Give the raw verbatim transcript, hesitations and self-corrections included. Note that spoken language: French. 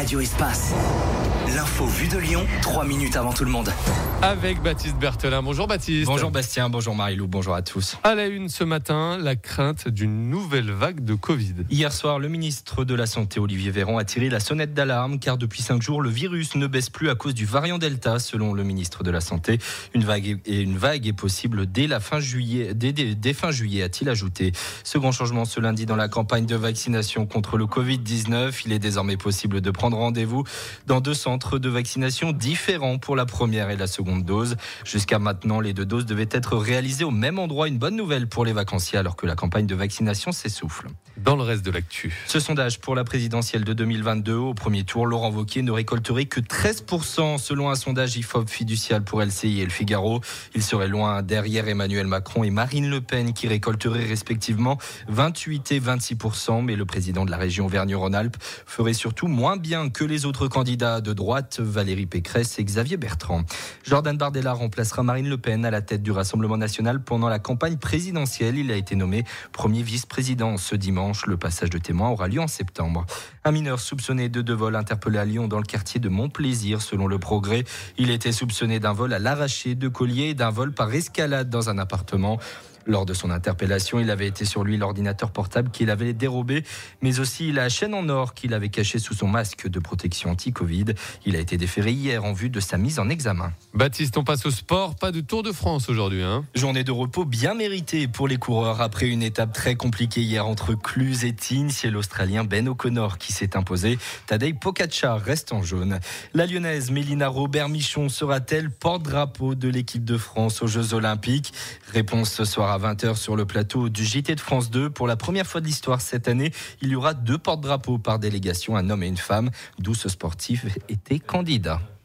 Radio Espace. L'info vue de Lyon, trois minutes avant tout le monde. Avec Baptiste Berthelin. Bonjour Baptiste. Bonjour Bastien, bonjour Marie-Lou, bonjour à tous. À la une ce matin, la crainte d'une nouvelle vague de Covid. Hier soir, le ministre de la Santé, Olivier Véran, a tiré la sonnette d'alarme car depuis cinq jours, le virus ne baisse plus à cause du variant Delta, selon le ministre de la Santé. Une vague est, une vague est possible dès la fin juillet, dès, dès, dès fin juillet, a-t-il ajouté. Second changement ce lundi dans la campagne de vaccination contre le covid dix-neuf. Il est désormais possible de prendre rendez-vous dans deux centres de vaccination différents pour la première et la seconde dose. Jusqu'à maintenant, les deux doses devaient être réalisées au même endroit. Une bonne nouvelle pour les vacanciers alors que la campagne de vaccination s'essouffle. Dans le reste de l'actu. Ce sondage pour la présidentielle de deux mille vingt-deux, au premier tour, Laurent Wauquiez ne récolterait que treize pour cent selon un sondage I F O P fiducial pour L C I et Le Figaro. Il serait loin derrière Emmanuel Macron et Marine Le Pen qui récolteraient respectivement vingt-huit et vingt-six pour cent. Mais le président de la région Auvergne-Rhône-Alpes ferait surtout moins bien que les autres candidats de droite, Valérie Pécresse et Xavier Bertrand. Jordan Bardella remplacera Marine Le Pen à la tête du Rassemblement national pendant la campagne présidentielle. Il a été nommé premier vice-président ce dimanche. Le passage de témoin aura lieu en septembre. Un mineur soupçonné de deux vols interpellé à Lyon dans le quartier de Montplaisir, selon Le Progrès. Il était soupçonné d'un vol à l'arraché de collier et d'un vol par escalade dans un appartement. Lors de son interpellation, il avait été sur lui l'ordinateur portable qu'il avait dérobé, mais aussi la chaîne en or qu'il avait cachée sous son masque de protection anti-Covid. Il a été déféré hier en vue de sa mise en examen. Baptiste, on passe au sport. Pas de Tour de France aujourd'hui, hein. Journée de repos bien méritée pour les coureurs après une étape très compliquée hier entre Cluse et Tignes. C'est l'Australien Ben O'Connor qui s'est imposé. Tadej Pogačar reste en jaune. La Lyonnaise Mélina Robert-Michon sera-t-elle porte-drapeau de l'équipe de France aux Jeux Olympiques? Réponse ce soir à vingt heures sur le plateau du J T de France deux. Pour la première fois de l'histoire cette année, il y aura deux porte-drapeaux par délégation, un homme et une femme. douze sportifs étaient candidats.